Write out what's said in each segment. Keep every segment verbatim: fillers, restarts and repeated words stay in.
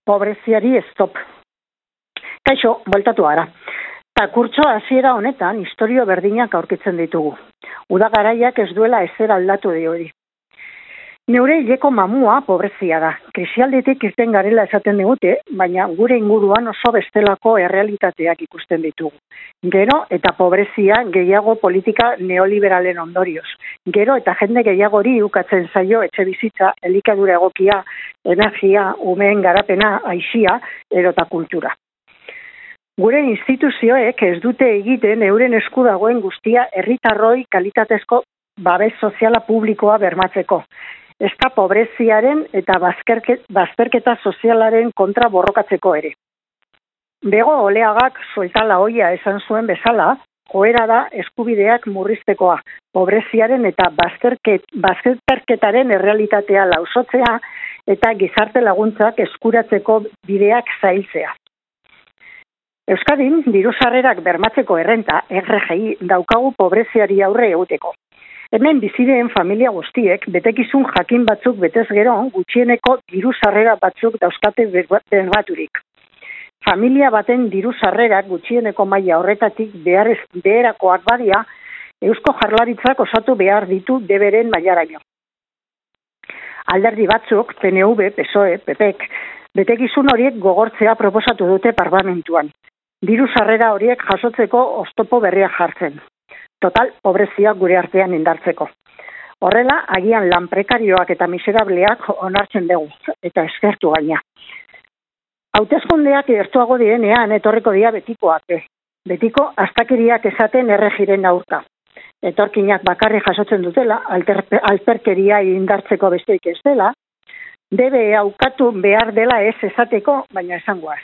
pobreziari stop. Kaixo, bueltatu gara. Ta kurtso hasiera honetan istorio berdinak aurkitzen ditugu. Uda garaiak ez duela ezer aldatu di hori. Neure hileko mamua pobrezia da. Krisialdetik irten garela esaten digute, baina gure inguruan oso bestelako errealitateak ikusten ditugu. Gero eta pobrezia gehiago politika neoliberalen ondorioz. Gero eta jende gehiagori ukatzen zaio etxe bizitza, elikadura egokia, energia, umeen garapena, aisia, erota kultura. Gure instituzioek ez dute egiten euren esku dagoen guztia herritarroi kalitatezko babes soziala publikoa bermatzeko. Ezta pobreziaren eta bazterketa sozialaren kontra borrokatzeko ere. Bego Oleagak sueltala hoia esan zuen bezala, joera da eskubideak murriztekoa, pobreziaren eta bazterket, bazterketaren errealitatea lausotzea eta gizarte laguntzak eskuratzeko bideak zailtzea. Euskadin, diru sarrerak bermatzeko errenta, R G I, daukagu pobreziari aurre eguteko. Hemen bizideen familia guztiek, betekizun jakin batzuk betez gero, gutxieneko diru sarrera batzuk dauzkate bermaturik. Familia baten diru sarrerak gutxieneko maila horretatik beharrez, beherakoak badia, Eusko Jaurlaritzak osatu behar ditu deberen mailaraino. Alderdi batzuk, P N V, P S O E, P Pek, betekizun horiek gogortzea proposatu dute parlamentuan. Diru sarrera horiek jasotzeko oztopo berriak jartzen. Total, pobrezia gure artean indartzeko. Horrela, agian lan prekarioak eta miserableak onartzen dugu, eta eskertu gaina. Hauteskundeak gertuago direnean etorriko dira betikoak. Betiko astakeriak esaten erregiren aurka. Etorkinak bakarri jasotzen dutela, alperkeria indartzeko besteik ez dela, debe aukatu behar dela ez esateko, baina esangoaz.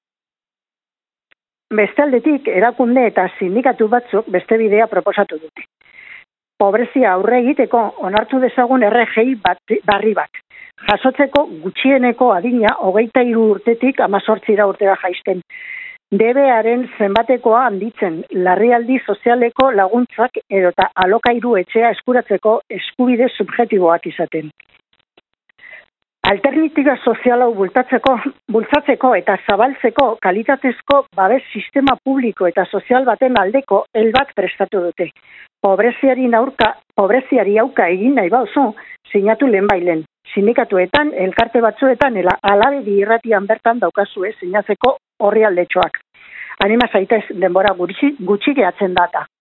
Bestaldetik, erakunde eta sindikatu batzuk beste bidea proposatu dute. Pobrezia aurre egiteko onartu dezagun R G I bat, barri bat. Jasotzeko gutxieneko adina hogeita hiru urtetik hamazortzira urtera jaisten. Debearen zenbatekoa handitzen, larrialdi sozialeko laguntzak edota alokairu etxea eskuratzeko eskubide subjektiboak izaten. Alternatiba soziala bultatzeko, bultzatzeko eta zabaltzeko kalitatezko babes sistema publiko eta sozial baten aldeko helbat prestatu dute. Pobreziari aurka, pobreziari auka egin nahi bauzu, sinatu lehenbailen. Sindikatuetan, elkarte batzuetan, alabedi irratian bertan daukazue sinatzeko horri aldetxoak. Anima zaitez denbora gutxi, gutxi gehatzen data.